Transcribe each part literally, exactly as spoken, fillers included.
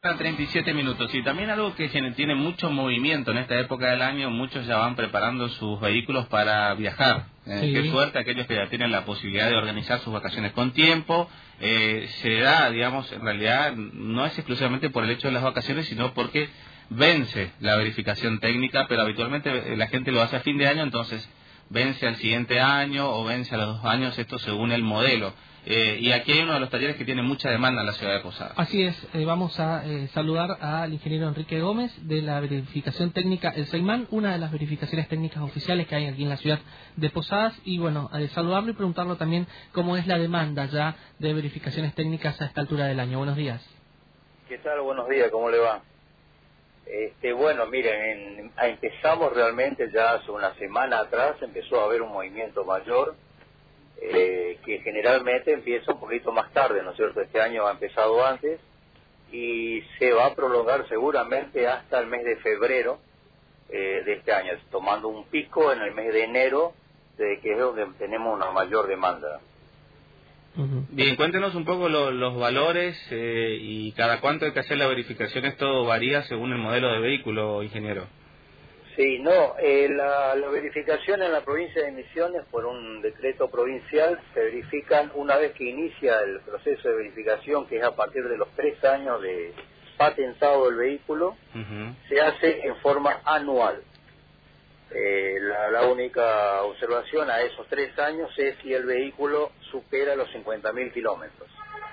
treinta y siete minutos. Y también algo que tiene mucho movimiento en esta época del año, muchos ya van preparando sus vehículos para viajar. Eh, sí. Qué suerte aquellos que ya tienen la posibilidad de organizar sus vacaciones con tiempo. Eh, se da, digamos, en realidad no es exclusivamente por el hecho de las vacaciones, sino porque vence la verificación técnica, pero habitualmente la gente lo hace a fin de año, entonces vence al siguiente año o vence a los dos años, esto según el modelo. Eh, y aquí hay uno de los talleres que tiene mucha demanda en la ciudad de Posadas. Así es, eh, vamos a eh, saludar al ingeniero Enrique Gómez de la verificación técnica El Seimán, una de las verificaciones técnicas oficiales que hay aquí en la ciudad de Posadas, y bueno, eh, saludarlo y preguntarlo también cómo es la demanda ya de verificaciones técnicas a esta altura del año. Buenos días. ¿Qué tal? Buenos días, ¿cómo le va? Este, bueno, miren, en, empezamos realmente ya hace una semana atrás, empezó a haber un movimiento mayor, eh, que generalmente empieza un poquito más tarde, ¿no es cierto? Este año ha empezado antes y se va a prolongar seguramente hasta el mes de febrero eh, de este año, tomando un pico en el mes de enero, de que es donde tenemos una mayor demanda. Bien, cuéntenos un poco lo, los valores eh, y cada cuánto hay que hacer la verificación. Esto varía según el modelo de vehículo, ingeniero. Sí, no, eh, la, la verificación en la provincia de Misiones por un decreto provincial se verifican una vez que inicia el proceso de verificación, que es a partir de los tres años de patentado del vehículo, uh-huh. Se hace en forma anual. Eh, la, la única observación a esos tres años es si el vehículo supera los cincuenta mil kilómetros.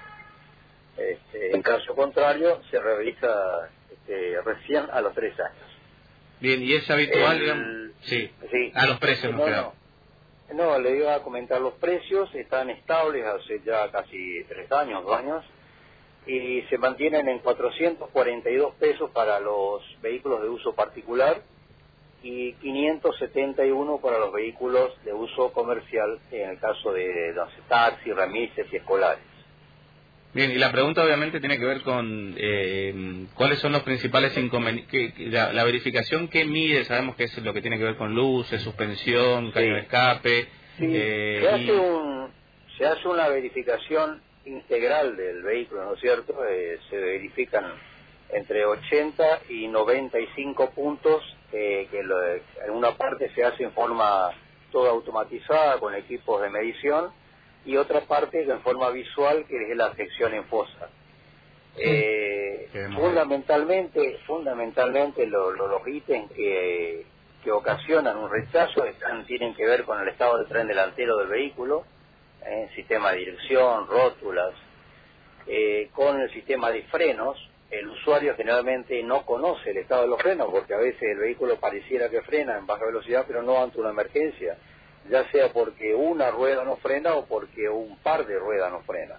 Este, en caso contrario, se revisa este, recién a los tres años. Bien, ¿y es habitual, el, digamos? Sí, sí, a los precios no, no, no, no, le iba a comentar, los precios están estables hace ya casi tres años, dos años, y se mantienen en cuatrocientos cuarenta y dos pesos para los vehículos de uso particular, y quinientos setenta y uno para los vehículos de uso comercial, en el caso de los taxis, remises y escolares. Bien, y la pregunta obviamente tiene que ver con eh, cuáles son los principales inconvenientes. La, la verificación que mide, sabemos que es lo que tiene que ver con luces, suspensión, caño sí. de escape. Sí, eh, se, hace y... un, se hace una verificación integral del vehículo, ¿no es cierto? Eh, se verifican entre ochenta y noventa y cinco puntos, eh, que lo, en una parte se hace en forma toda automatizada con equipos de medición, y otra parte en forma visual, que es la sección en fosa. Sí. Eh, fundamentalmente, fundamentalmente lo, lo, los ítems que, que ocasionan un rechazo están, tienen que ver con el estado del tren delantero del vehículo, eh, sistema de dirección, rótulas, eh, con el sistema de frenos. El usuario generalmente no conoce el estado de los frenos, porque a veces el vehículo pareciera que frena en baja velocidad, pero no ante una emergencia, ya sea porque una rueda no frena o porque un par de ruedas no frena.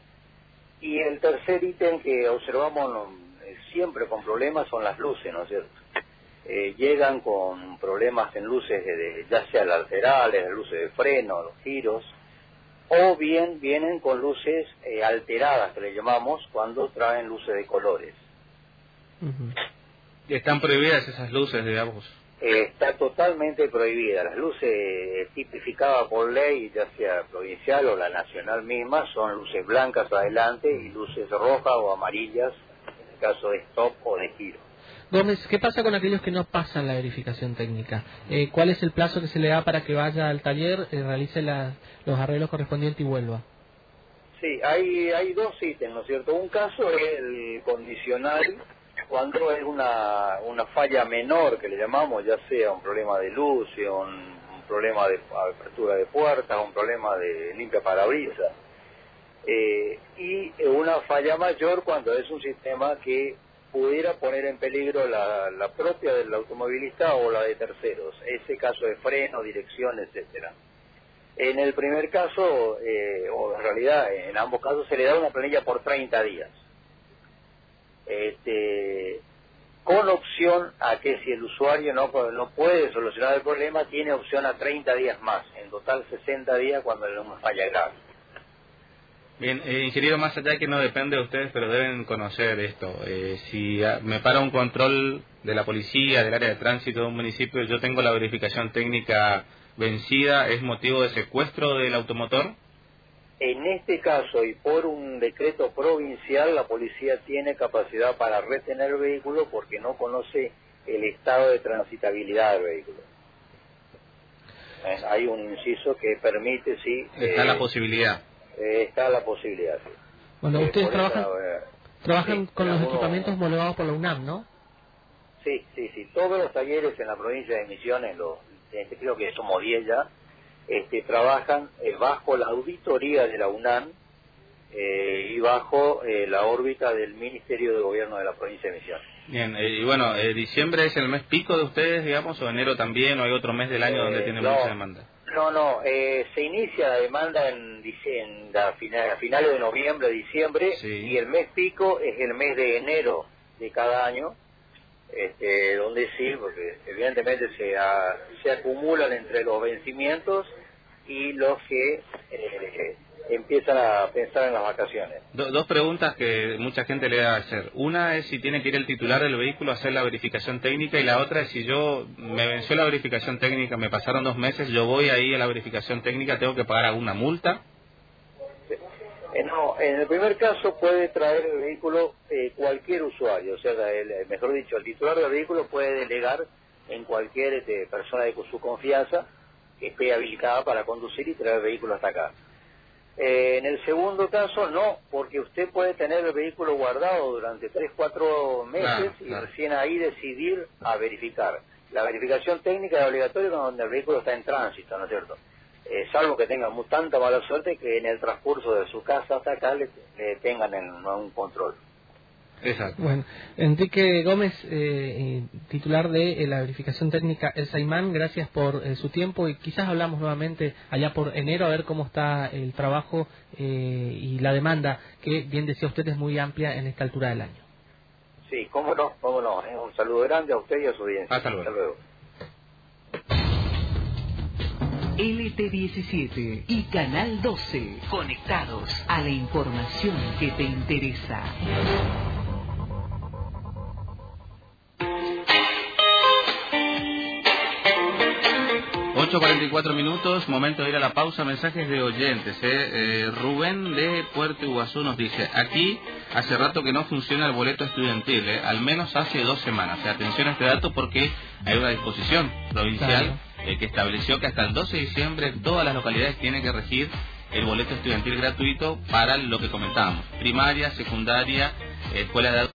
Y el tercer ítem que observamos eh, siempre con problemas son las luces, ¿no es cierto? Eh, llegan con problemas en luces, de, de, ya sea laterales, las luces de freno, los giros, o bien vienen con luces eh, alteradas, que le llamamos, cuando traen luces de colores. Uh-huh. ¿Están prohibidas esas luces, digamos? Eh, está totalmente prohibida. Las luces tipificadas por ley, ya sea provincial o la nacional misma, son luces blancas adelante y luces rojas o amarillas en el caso de stop o de giro. Gómez, ¿qué pasa con aquellos que no pasan la verificación técnica? Eh, ¿Cuál es el plazo que se le da para que vaya al taller, eh, realice la, los arreglos correspondientes y vuelva? Sí, hay, hay dos ítems, ¿no es cierto? Un caso es el condicional, cuando es una, una falla menor, que le llamamos, ya sea un problema de luz, un, un problema de apertura de puertas, un problema de limpia parabrisas, eh, y una falla mayor cuando es un sistema que pudiera poner en peligro la, la propia del automovilista o la de terceros, ese caso de freno, dirección, etcétera. En el primer caso, eh, o en realidad en ambos casos, se le da una planilla por treinta días. Este, con opción a que si el usuario no, no puede solucionar el problema, tiene opción a treinta días más, en total sesenta días cuando le da una falla grave. Bien, eh, ingeniero, más allá de que no depende de ustedes, pero deben conocer esto. Eh, si a, me para un control de la policía, del área de tránsito de un municipio, yo tengo la verificación técnica vencida, ¿es motivo de secuestro del automotor? En este caso, y por un decreto provincial, la policía tiene capacidad para retener el vehículo porque no conoce el estado de transitabilidad del vehículo. Eh, hay un inciso que permite, sí... Está eh, la posibilidad. Eh, está la posibilidad, sí. Bueno, Eh, ustedes por trabajan, esa, eh, trabajan sí, con los algunos- equipamientos homologados por la UNAM, ¿no? Sí, sí, sí. Todos los talleres en la provincia de Misiones, los, este, creo que somos diez ya, este, trabajan eh, bajo la auditoría de la UNAM eh, y bajo eh, la órbita del Ministerio de Gobierno de la provincia de Misiones. Bien, eh, y bueno, eh, ¿diciembre es el mes pico de ustedes, digamos, o enero también, o hay otro mes del año donde Eh, tienen no, mucha demanda? No, no, eh, se inicia la demanda en, dice- en la final, a finales de noviembre, diciembre, Sí. y el mes pico es el mes de enero de cada año, este, donde sí, porque evidentemente se, a- se acumulan entre los vencimientos y los que eh, empiezan a pensar en las vacaciones. Do- dos preguntas que mucha gente le va a hacer. Una es si tiene que ir el titular del vehículo a hacer la verificación técnica, y la otra es si yo me venció la verificación técnica, me pasaron dos meses, yo voy ahí a la verificación técnica, ¿tengo que pagar alguna multa? Eh, no, en el primer caso puede traer el vehículo eh, cualquier usuario, o sea, el, el- mejor dicho, el titular del vehículo puede delegar en cualquier este, persona de su confianza que esté habilitada para conducir y traer el vehículo hasta acá. Eh, en el segundo caso no, porque usted puede tener el vehículo guardado durante tres, cuatro meses Claro, y claro. recién ahí decidir a verificar. La verificación técnica es obligatoria cuando el vehículo está en tránsito, ¿no es cierto? Eh, salvo que tengan mu- tanta mala suerte que en el transcurso de su casa hasta acá le, le tengan en un control. Exacto. Bueno, Enrique Gómez, eh, eh, titular de eh, la verificación técnica El Saimán, gracias por eh, su tiempo, y quizás hablamos nuevamente allá por enero a ver cómo está el trabajo eh, y la demanda, que bien decía usted es muy amplia en esta altura del año. Sí, cómo no, cómo no. Eh, un saludo grande a usted y a su audiencia. Hasta luego. Hasta luego. L T diecisiete y Canal doce, conectados a la información que te interesa. ocho cuarenta y cuatro minutos, momento de ir a la pausa. Mensajes de oyentes. ¿eh? Eh, Rubén de Puerto Iguazú nos dice: aquí hace rato que no funciona el boleto estudiantil, ¿eh? al menos hace dos semanas. O sea, atención a este dato porque hay una disposición provincial eh, que estableció que hasta el doce de diciembre todas las localidades tienen que regir el boleto estudiantil gratuito para lo que comentábamos: primaria, secundaria, escuela de